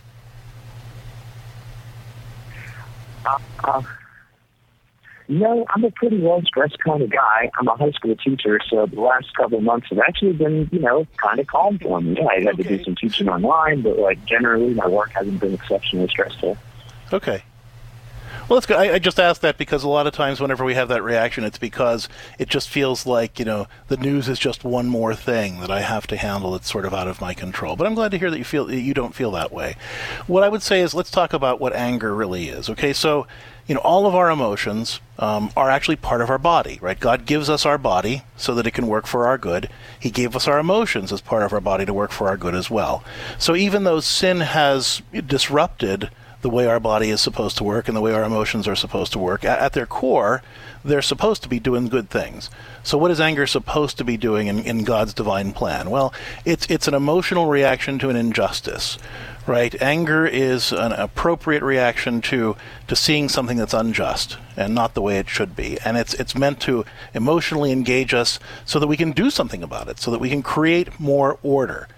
No, I'm a pretty well-stressed kind of guy. I'm a high school teacher, so the last couple of months have actually been, kind of calm for me. Yeah, I had to do some teaching online, but, generally my work hasn't been exceptionally stressful. Okay. Well, that's good. I just asked that because a lot of times whenever we have that reaction, it's because it just feels like, the news is just one more thing that I have to handle that's sort of out of my control. But I'm glad to hear that you don't feel that way. What I would say is let's talk about what anger really is. Okay, so, all of our emotions are actually part of our body, right? God gives us our body so that it can work for our good. He gave us our emotions as part of our body to work for our good as well. So even though sin has disrupted the way our body is supposed to work and the way our emotions are supposed to work, at their core, they're supposed to be doing good things. So what is anger supposed to be doing in God's divine plan? Well, it's an emotional reaction to an injustice, right? Anger is an appropriate reaction to seeing something that's unjust and not the way it should be. And it's meant to emotionally engage us so that we can do something about it, so that we can create more order.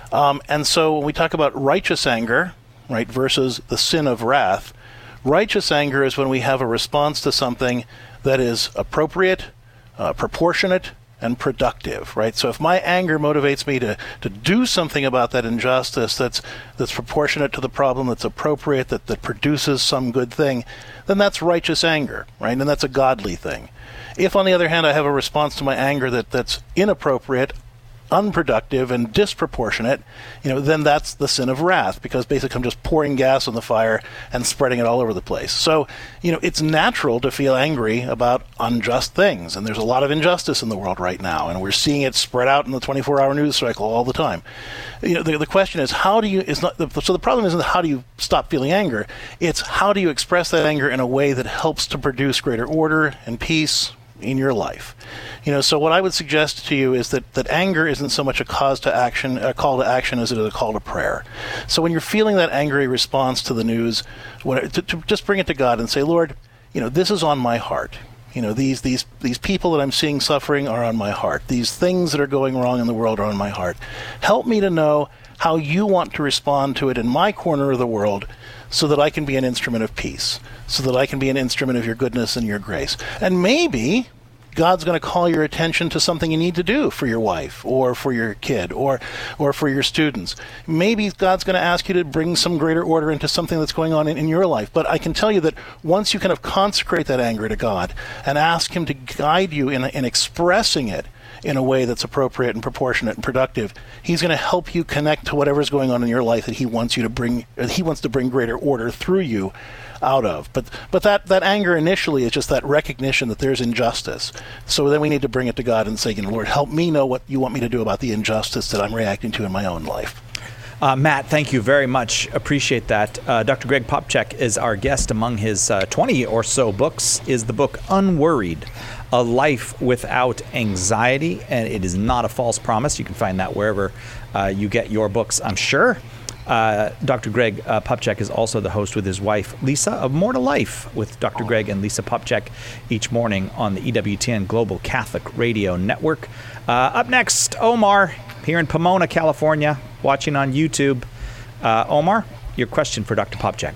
And so when we talk about righteous anger, right, versus the sin of wrath, righteous anger is when we have a response to something that is appropriate, proportionate, and productive, right? So if my anger motivates me to do something about that injustice that's proportionate to the problem, that's appropriate, that produces some good thing, then that's righteous anger, right? And that's a godly thing. If, on the other hand, I have a response to my anger that's inappropriate, unproductive, and disproportionate, then that's the sin of wrath, because basically I'm just pouring gas on the fire and spreading it all over the place. So, it's natural to feel angry about unjust things, and there's a lot of injustice in the world right now, and we're seeing it spread out in the 24-hour news cycle all the time. The question is, so the problem isn't how do you stop feeling anger, it's how do you express that anger in a way that helps to produce greater order and peace in your life. So what I would suggest to you is that anger isn't so much a call to action as it is a call to prayer. So when you're feeling that angry response to the news, to just bring it to God and say, Lord, this is on my heart. These people that I'm seeing suffering are on my heart. These things that are going wrong in the world are on my heart. Help me to know how you want to respond to it in my corner of the world so that I can be an instrument of peace, so that I can be an instrument of your goodness and your grace. And maybe God's going to call your attention to something you need to do for your wife or for your kid or for your students. Maybe God's going to ask you to bring some greater order into something that's going on in your life. But I can tell you that once you kind of consecrate that anger to God and ask Him to guide you in expressing it in a way that's appropriate and proportionate and productive, He's going to help you connect to whatever's going on in your life that He wants to bring greater order through you out of. But that anger initially is just that recognition that there's injustice. So then we need to bring it to God and say, Lord, help me know what you want me to do about the injustice that I'm reacting to in my own life. Matt, thank you very much. Appreciate that. Dr. Greg Popcak is our guest. Among his 20 or so books is the book Unworried, A Life Without Anxiety, and it is not a false promise. You can find that wherever you get your books, I'm sure. Dr. Greg Popcak is also the host with his wife, Lisa, of More to Life with Dr. Greg and Lisa Popcak each morning on the EWTN Global Catholic Radio Network. Up next, Omar, here in Pomona, California, watching on YouTube. Omar, your question for Dr. Popcak.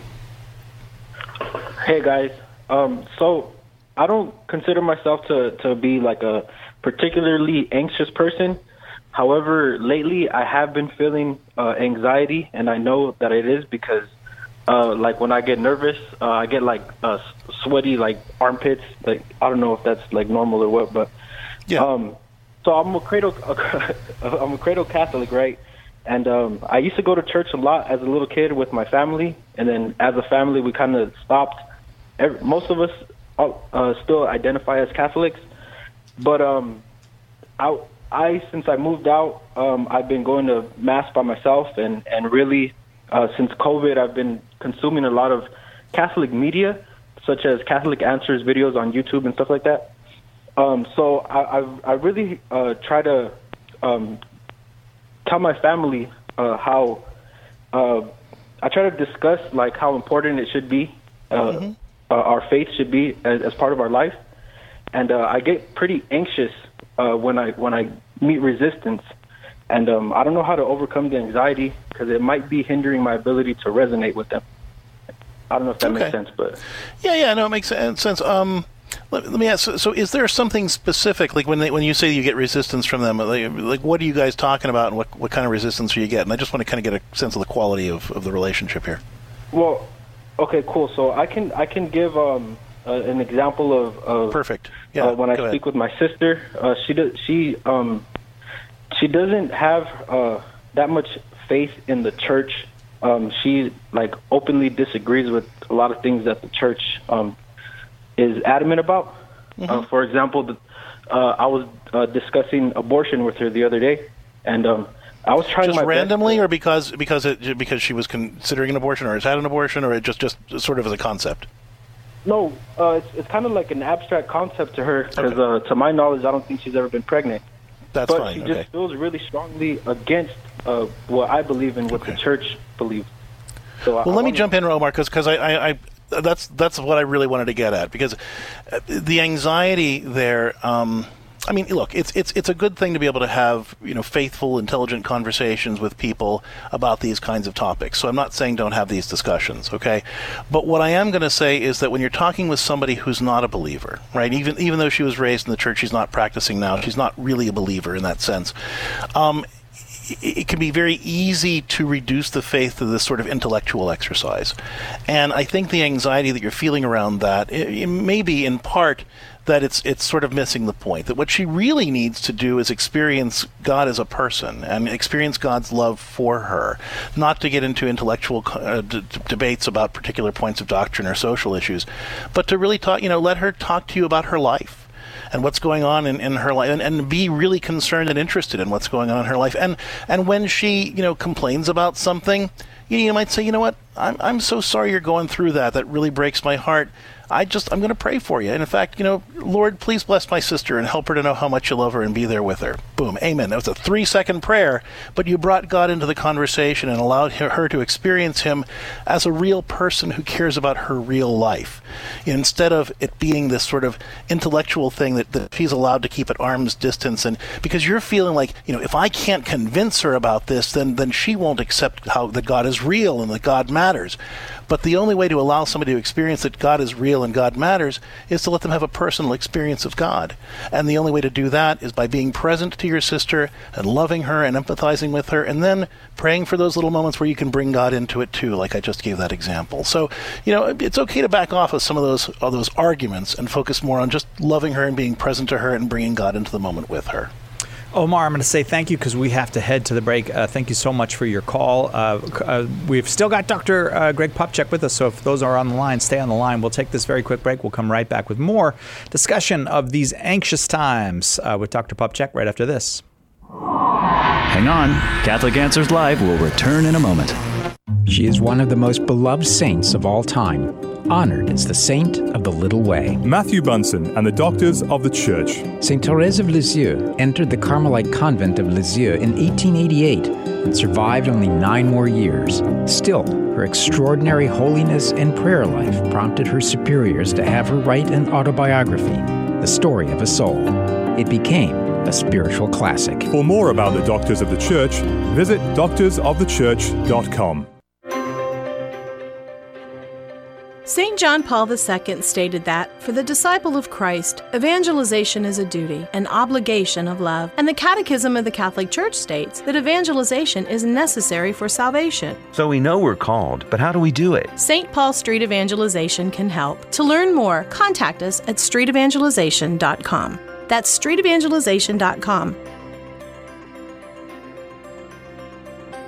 Hey, guys. So I don't consider myself to be like a particularly anxious person. However, lately I have been feeling anxiety, and I know that it is because, like, when I get nervous, I get like sweaty, like armpits. Like, I don't know if that's like normal or what, but yeah. So I'm a cradle Catholic, right? And I used to go to church a lot as a little kid with my family, and then as a family, we kind of stopped. Most of us still identify as Catholics, but since I moved out, I've been going to Mass by myself, and really, since COVID, I've been consuming a lot of Catholic media, such as Catholic Answers videos on YouTube and stuff like that. So I really try to tell my family how I try to discuss like how important it should be, our faith should be as part of our life, and I get pretty anxious when I meet resistance, and I don't know how to overcome the anxiety because it might be hindering my ability to resonate with them. I don't know if that makes sense, but no, it makes sense. Let me ask. So, is there something specific, like when you say you get resistance from them, like what are you guys talking about, and what kind of resistance are you getting? I just want to kind of get a sense of the quality of the relationship here. Well, okay, cool. So I can give an example of perfect. Yeah, when I speak with my sister, she doesn't have that much faith in the church. She like openly disagrees with a lot of things that the church is adamant about. For example, I was discussing abortion with her the other day, and I was trying just my randomly, best or because she was considering an abortion, or has had an abortion, or it just sort of as a concept. No, it's kind of like an abstract concept to her because, to my knowledge, I don't think she's ever been pregnant. That's but fine. She just feels really strongly against what I believe in, what the church believes. So let me jump in, Omar, because I that's what I really wanted to get at, because the anxiety there. I mean, look, it's a good thing to be able to have faithful, intelligent conversations with people about these kinds of topics. So I'm not saying don't have these discussions, okay? But what I am going to say is that when you're talking with somebody who's not a believer, right? Even though she was raised in the church, she's not practicing now. She's not really a believer in that sense. It can be very easy to reduce the faith to this sort of intellectual exercise. And I think the anxiety that you're feeling around that, it may be in part that it's sort of missing the point, that what she really needs to do is experience God as a person and experience God's love for her, not to get into intellectual debates about particular points of doctrine or social issues, but to really talk, let her talk to you about her life and what's going on in her life, and be really concerned and interested in what's going on in her life. And when she, complains about something, you might say, what, I'm so sorry you're going through that. That really breaks my heart. I'm going to pray for you. And in fact, Lord, please bless my sister and help her to know how much you love her and be there with her. Boom. Amen. That was a 3-second prayer, but you brought God into the conversation and allowed her to experience him as a real person who cares about her real life, instead of it being this sort of intellectual thing that she's allowed to keep at arm's distance. And because you're feeling like, if I can't convince her about this, then she won't accept that God is real and that God matters. But the only way to allow somebody to experience that God is real and God matters is to let them have a personal experience of God. And the only way to do that is by being present to your sister and loving her and empathizing with her, and then praying for those little moments where you can bring God into it too, like I just gave that example. So, it's okay to back off of some of those arguments and focus more on just loving her and being present to her and bringing God into the moment with her. Omar, I'm going to say thank you because we have to head to the break. Thank you so much for your call. We've still got Dr. Greg Popcak with us, so if those are on the line, stay on the line. We'll take this very quick break. We'll come right back with more discussion of these anxious times with Dr. Popcak right after this. Hang on. Catholic Answers Live will return in a moment. She is one of the most beloved saints of all time, honored as the Saint of the Little Way. Matthew Bunson and the Doctors of the Church. Saint Therese of Lisieux entered the Carmelite convent of Lisieux in 1888 and survived only 9 more years. Still, her extraordinary holiness and prayer life prompted her superiors to have her write an autobiography, The Story of a Soul. It became a spiritual classic. For more about the Doctors of the Church, visit doctorsofthechurch.com. St. John Paul II stated that, for the disciple of Christ, evangelization is a duty, an obligation of love, and the Catechism of the Catholic Church states that evangelization is necessary for salvation. So we know we're called, but how do we do it? St. Paul Street Evangelization can help. To learn more, contact us at streetevangelization.com. That's streetevangelization.com.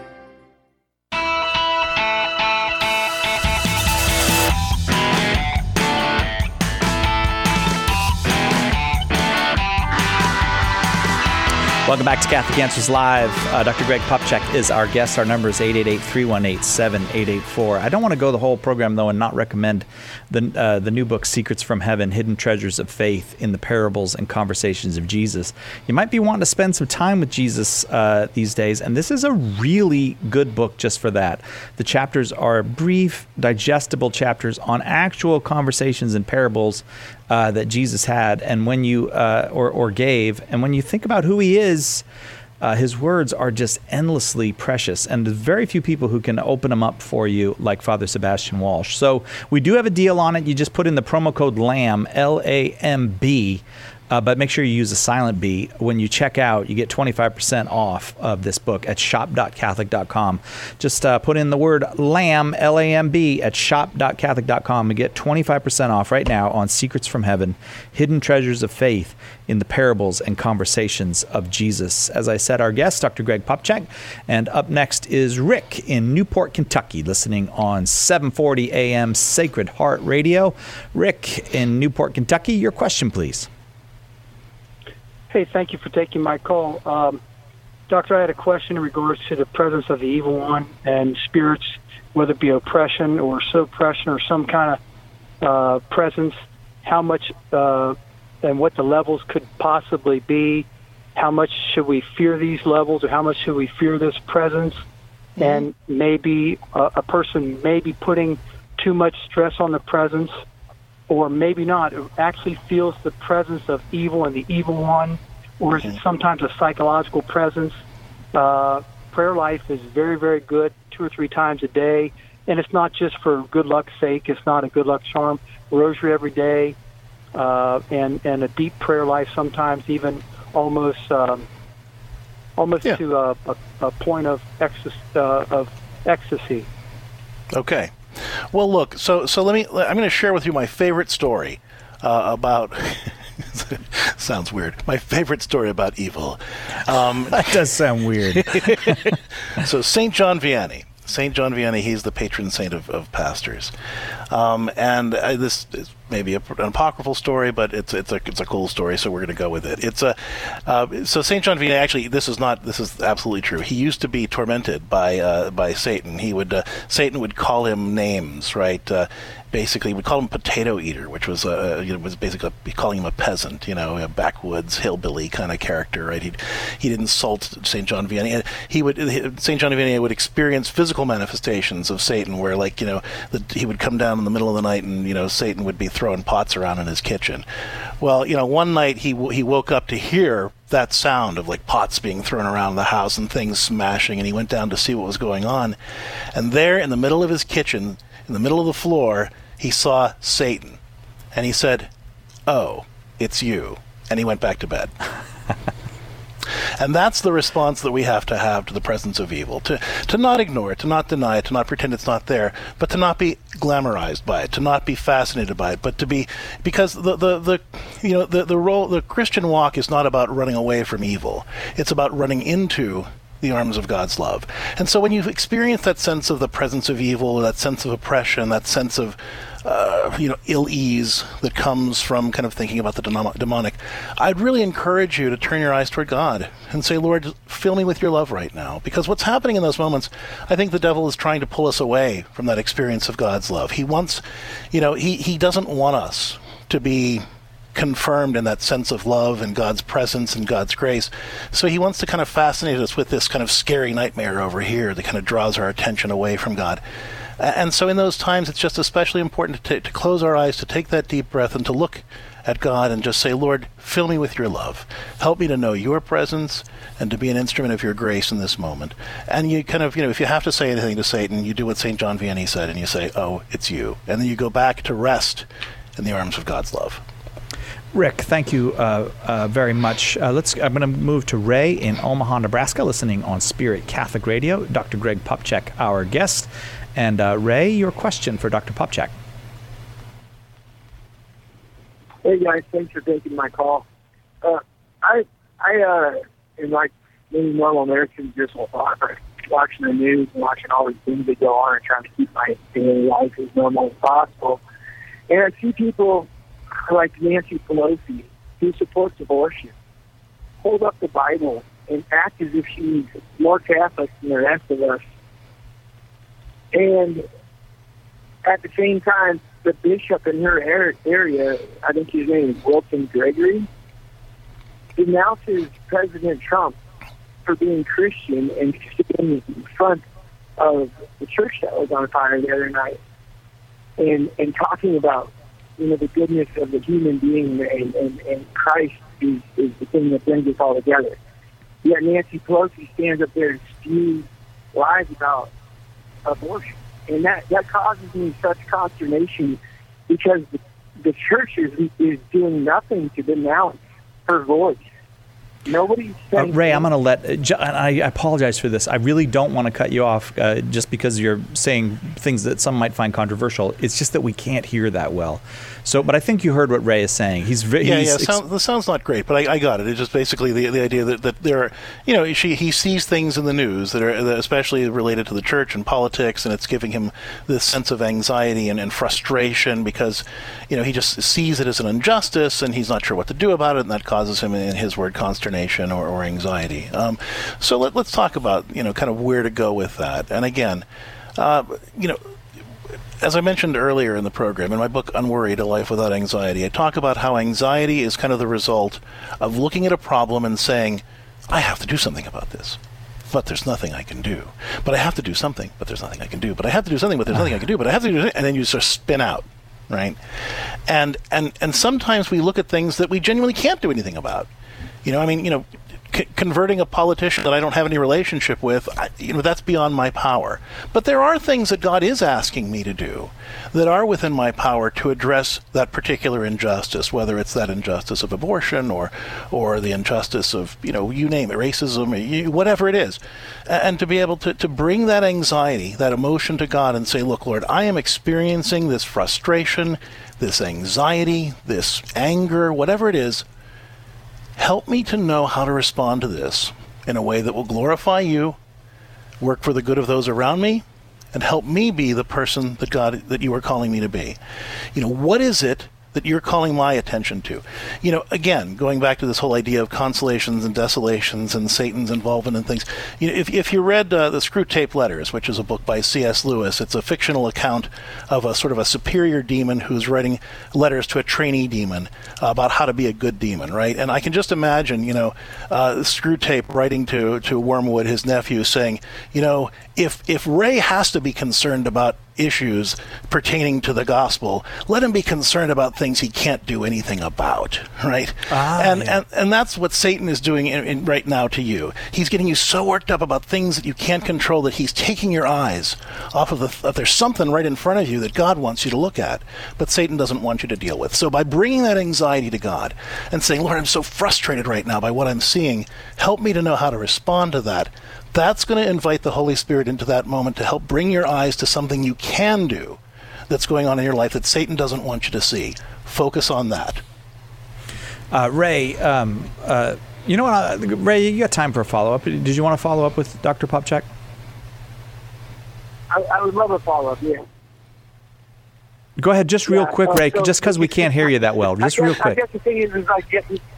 Welcome back to Catholic Answers Live. Dr. Greg Popcak is our guest. Our number is 888-318-7884. I don't want to go the whole program, though, and not recommend the new book, Secrets from Heaven, Hidden Treasures of Faith in the Parables and Conversations of Jesus. You might be wanting to spend some time with Jesus these days, and this is a really good book just for that. The chapters are brief, digestible chapters on actual conversations and parables that Jesus had, and when you or gave, and when you think about who he is, his words are just endlessly precious, and there's very few people who can open them up for you like Father Sebastian Walsh. So we do have a deal on it. You just put in the promo code LAMB, L-A-M-B, but make sure you use a silent B. When you check out, you get 25% off of this book at shop.catholic.com. Just put in the word LAMB, L-A-M-B, at shop.catholic.com and get 25% off right now on Secrets from Heaven, Hidden Treasures of Faith in the Parables and Conversations of Jesus. As I said, our guest, Dr. Greg Popcak, and up next is Rick in Newport, Kentucky, listening on 740 AM Sacred Heart Radio. Rick in Newport, Kentucky, your question, please. Hey, thank you for taking my call. Doctor, I had a question in regards to the presence of the evil one and spirits, whether it be oppression or suppression or some kind of presence, how much and what the levels could possibly be, how much should we fear these levels or how much should we fear this presence, and maybe a person may be putting too much stress on the presence, or maybe not, it actually feels the presence of evil and the evil one, or is it sometimes a psychological presence? Prayer life is very, very good 2 or 3 times a day, and it's not just for good luck's sake. It's not a good luck charm. Rosary every day, and a deep prayer life, sometimes even almost to a point of ecstasy. Okay. Well, look. So I'm going to share with you my favorite story about. Sounds weird. My favorite story about evil. That does sound weird. So St. John Vianney. St. John Vianney, he's the patron saint of pastors. And this is maybe an apocryphal story, but it's a cool story, so we're going to go with it. So St. John Vianney, actually, this is absolutely true. He used to be tormented by Satan. Satan would call him names, right? Basically, we call him potato eater, which was was basically calling him a peasant, a backwoods hillbilly kind of character, right? He'd insult St. John Vianney, and St. John Vianney would experience physical manifestations of Satan, where he would come down in the middle of the night, and Satan would be throwing pots around in his kitchen. Well, one night he woke up to hear that sound of pots being thrown around the house and things smashing, and he went down to see what was going on, and there in the middle of his kitchen, in the middle of the floor, he saw Satan, and he said, "Oh, it's you," and he went back to bed. And that's the response that we have to the presence of evil, to not ignore it, to not deny it, to not pretend it's not there, but to not be glamorized by it, to not be fascinated by it, but to be, because the Christian walk is not about running away from evil. It's about running into the arms of God's love. And so when you experience that sense of the presence of evil, that sense of oppression, that sense of ill ease that comes from kind of thinking about the demonic, I'd really encourage you to turn your eyes toward God and say, Lord, fill me with your love right now. Because what's happening in those moments, I think the devil is trying to pull us away from that experience of God's love. He wants, he doesn't want us to be confirmed in that sense of love and God's presence and God's grace. So he wants to kind of fascinate us with this kind of scary nightmare over here that kind of draws our attention away from God. And so in those times, it's just especially important to close our eyes, to take that deep breath, and to look at God and just say, Lord, fill me with your love. Help me to know your presence and to be an instrument of your grace in this moment. And you kind of, if you have to say anything to Satan, you do what St. John Vianney said, and you say, oh, it's you. And then you go back to rest in the arms of God's love. Rick, thank you very much. I'm going to move to Ray in Omaha, Nebraska, listening on Spirit Catholic Radio. Dr. Greg Popcak, our guest. And Ray, your question for Dr. Popcak. Hey guys, thanks for taking my call. I am like many normal Americans, just watching the news and watching all these things that go on and trying to keep my daily life as normal as possible. And I see people like Nancy Pelosi, who supports abortion, hold up the Bible and act as if she's more Catholic than the rest of us. And at the same time, the bishop in her area, I think his name is Wilton Gregory, denounces President Trump for being Christian and sitting in front of the church that was on fire the other night, and talking about, you know, the goodness of the human being, and Christ is the thing that brings us all together. Yet Nancy Pelosi stands up there and spews lies about abortion. And that causes me such consternation, because the church is doing nothing to denounce her voice. Nobody's saying... Ray, I'm going to let... and I apologize for this. I really don't want to cut you off just because you're saying things that some might find controversial. It's just that we can't hear that well. So, but I think you heard what Ray is saying. The sound's not great, but I got it. It's just basically the idea that there are, you know, he sees things in the news that are especially related to the church and politics, and it's giving him this sense of anxiety and frustration because, you know, he just sees it as an injustice and he's not sure what to do about it, and that causes him, in his word, consternation or anxiety. So let's talk about, you know, kind of where to go with that. And again, you know, as I mentioned earlier in the program, in my book, Unworried, A Life Without Anxiety, I talk about how anxiety is kind of the result of looking at a problem and saying, I have to do something about this, but there's nothing I can do. But I have to do something, but there's nothing I can do. But I have to do something, but there's nothing I can do. But I have to do something, and then you sort of spin out, right? And sometimes we look at things that we genuinely can't do anything about. You know, I mean, you know, converting a politician that I don't have any relationship with, you know, that's beyond my power. But there are things that God is asking me to do that are within my power to address that particular injustice, whether it's that injustice of abortion or the injustice of, you know, you name it, racism, whatever it is. And to be able to bring that anxiety, that emotion to God and say, look, Lord, I am experiencing this frustration, this anxiety, this anger, whatever it is. Help me to know how to respond to this in a way that will glorify you, work for the good of those around me, and help me be the person that you are calling me to be. You know, what is it that you're calling my attention to? You know, again, going back to this whole idea of consolations and desolations and Satan's involvement in things. You know, if you read the Screwtape Letters, which is a book by C.S. Lewis, it's a fictional account of a sort of a superior demon who's writing letters to a trainee demon about how to be a good demon, right? And I can just imagine, you know, Screwtape writing to Wormwood, his nephew, saying, you know, if Ray has to be concerned about issues pertaining to the gospel, let him be concerned about things he can't do anything about, right? And that's what Satan is doing right now to you. He's getting you so worked up about things that you can't control that he's taking your eyes off of there's something right in front of you that God wants you to look at, but Satan doesn't want you to deal with. So by bringing that anxiety to God and saying, Lord, I'm so frustrated right now by what I'm seeing, help me to know how to respond to that. That's going to invite the Holy Spirit into that moment to help bring your eyes to something you can do that's going on in your life that Satan doesn't want you to see. Focus on that. Ray, you know what? Ray, you got time for a follow-up. Did you want to follow up with Dr. Popcak? I would love a follow-up, yeah. Go ahead, just real quick, Ray, just because we can't hear you that well. Just real quick. I guess the thing is like,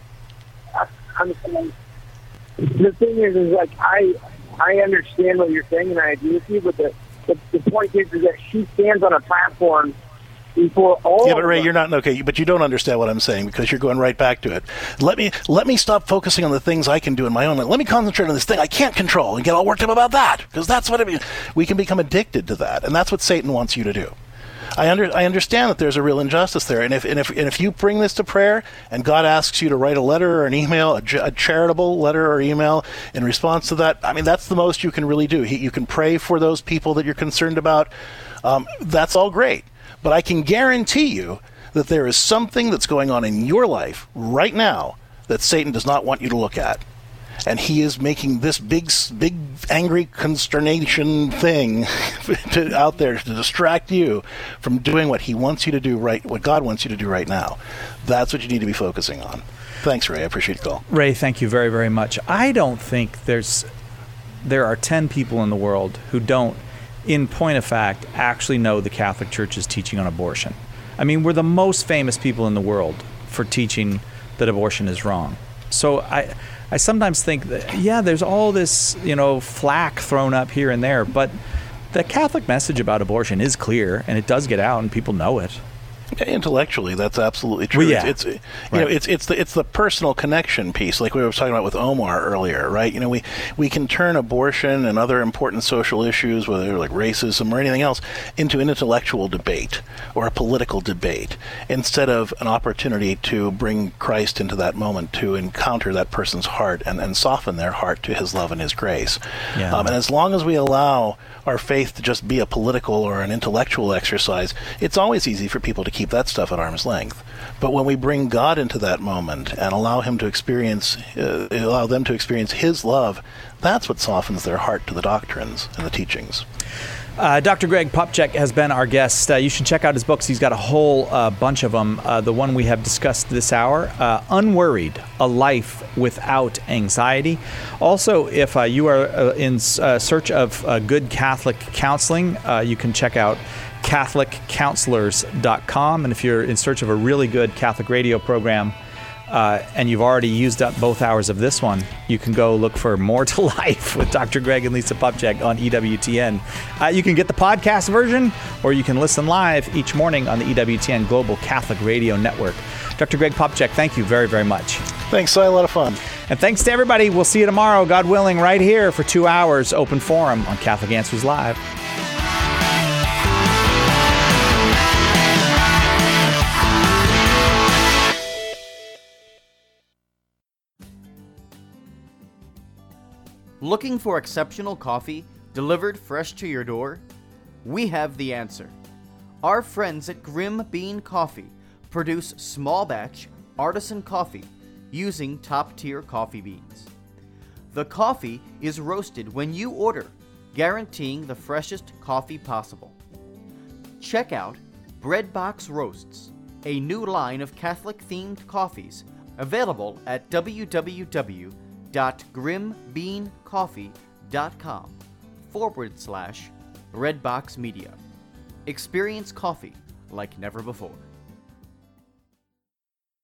the thing is like, I understand what you're saying, and I agree with you, but the point is that she stands on a platform before all. Yeah, but Ray, you're not okay. But you don't understand what I'm saying because you're going right back to it. Let me stop focusing on the things I can do in my own life. Let me concentrate on this thing I can't control and get all worked up about that, because that's what I mean. We can become addicted to that, and that's what Satan wants you to do. I understand that there's a real injustice there, and if you bring this to prayer, and God asks you to write a letter or an email, a charitable letter or email in response to that, I mean, that's the most you can really do. You can pray for those people that you're concerned about. That's all great, but I can guarantee you that there is something that's going on in your life right now that Satan does not want you to look at. And he is making this big, angry consternation thing out there to distract you from doing what he wants you to do what God wants you to do right now. That's what you need to be focusing on. Thanks, Ray. I appreciate the call. Ray, thank you very, very much. I don't think there are 10 people in the world who don't, in point of fact, actually know the Catholic Church's teaching on abortion. I mean, we're the most famous people in the world for teaching that abortion is wrong. So I sometimes think that, yeah, there's all this, flack thrown up here and there, but the Catholic message about abortion is clear, and it does get out, and people know it. Intellectually, that's absolutely true. Well, yeah. It's the personal connection piece, like we were talking about with Omar earlier, right? We can turn abortion and other important social issues, whether like racism or anything else, into an intellectual debate or a political debate, instead of an opportunity to bring Christ into that moment, to encounter that person's heart and soften their heart to His love and His grace. Yeah. And as long as we allow our faith to just be a political or an intellectual exercise, it's always easy for people to keep that stuff at arm's length. But when we bring God into that moment and allow them to experience His love, that's what softens their heart to the doctrines and the teachings. Dr. Greg Popcak has been our guest. You should check out his books. He's got a whole bunch of them. The one we have discussed this hour, Unworried, A Life Without Anxiety. Also, if you are in search of good Catholic counseling, you can check out CatholicCounselors.com. And if you're in search of a really good Catholic radio program, and you've already used up both hours of this one, you can go look for More to Life with Dr. Greg and Lisa Popcak on EWTN. You can get the podcast version, or you can listen live each morning on the EWTN Global Catholic Radio Network. Dr. Greg Popcak, thank you very, very much. Thanks, I had a lot of fun. And thanks to everybody. We'll see you tomorrow, God willing, right here for 2 hours, open forum on Catholic Answers Live. Looking for exceptional coffee delivered fresh to your door? We have the answer. Our friends at Grim Bean Coffee produce small batch artisan coffee using top-tier coffee beans. The coffee is roasted when you order, guaranteeing the freshest coffee possible. Check out Breadbox Roasts, a new line of Catholic-themed coffees available at www.grimbeancoffee.com/Redbox Media. Experience coffee like never before.